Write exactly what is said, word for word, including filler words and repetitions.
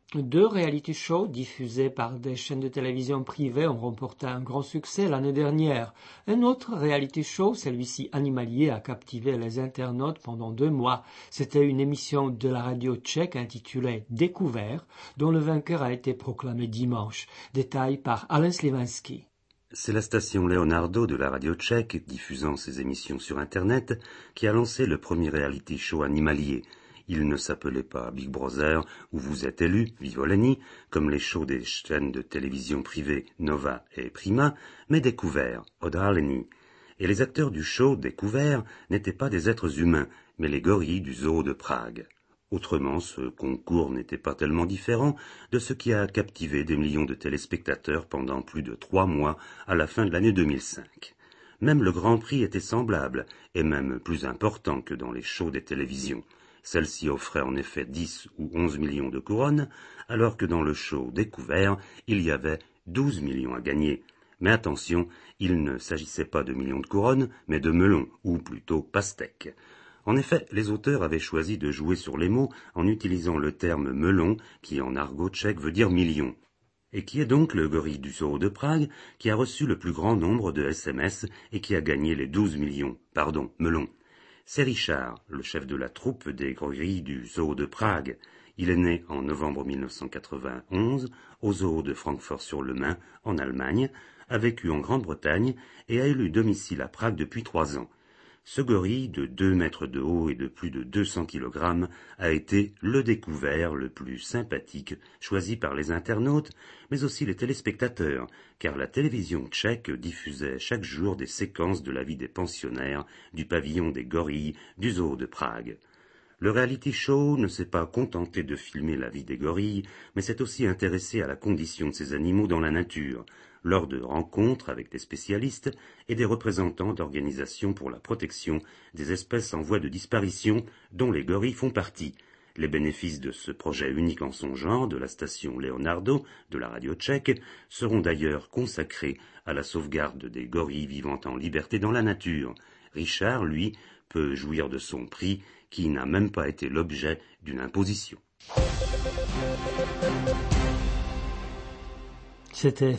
Deux reality shows diffusés par des chaînes de télévision privées ont remporté un grand succès l'année dernière. Un autre reality show, celui-ci animalier, a captivé les internautes pendant deux mois. C'était une émission de la radio tchèque intitulée Découvert, dont le vainqueur a été proclamé dimanche. Détail par Alain Slivanski. C'est la station Leonardo de la radio tchèque, diffusant ses émissions sur Internet, qui a lancé le premier reality show animalier. Il ne s'appelait pas Big Brother ou Vous êtes élu, Vivoleni, comme les shows des chaînes de télévision privées Nova et Prima, mais Découvert, Odhaleni. Et les acteurs du show Découvert n'étaient pas des êtres humains, mais les gorilles du zoo de Prague. Autrement, ce concours n'était pas tellement différent de ce qui a captivé des millions de téléspectateurs pendant plus de trois mois à la fin de l'année deux mille cinq. Même le Grand Prix était semblable, et même plus important que dans les shows des télévisions. Celle-ci offrait en effet dix ou onze millions de couronnes, alors que dans le show Découvert, il y avait douze millions à gagner. Mais attention, il ne s'agissait pas de millions de couronnes, mais de melons, ou plutôt pastèques. En effet, les auteurs avaient choisi de jouer sur les mots en utilisant le terme melon, qui en argot tchèque veut dire million. Et qui est donc le gorille du zoo de Prague, qui a reçu le plus grand nombre de S M S et qui a gagné les douze millions, pardon, melons. C'est Richard, le chef de la troupe des gorilles du zoo de Prague. Il est né en novembre mille neuf cent quatre-vingt-onze au zoo de Francfort-sur-le-Main, en Allemagne, a vécu en Grande-Bretagne et a élu domicile à Prague depuis trois ans. Ce gorille de deux mètres de haut et de plus de deux cents kilogrammes a été le découvert le plus sympathique choisi par les internautes, mais aussi les téléspectateurs, car la télévision tchèque diffusait chaque jour des séquences de la vie des pensionnaires du pavillon des gorilles du zoo de Prague. Le reality show ne s'est pas contenté de filmer la vie des gorilles, mais s'est aussi intéressé à la condition de ces animaux dans la nature, lors de rencontres avec des spécialistes et des représentants d'organisations pour la protection des espèces en voie de disparition dont les gorilles font partie. Les bénéfices de ce projet unique en son genre de la station Leonardo de la radio tchèque seront d'ailleurs consacrés à la sauvegarde des gorilles vivant en liberté dans la nature. Richard, lui, peut jouir de son prix qui n'a même pas été l'objet d'une imposition. C'était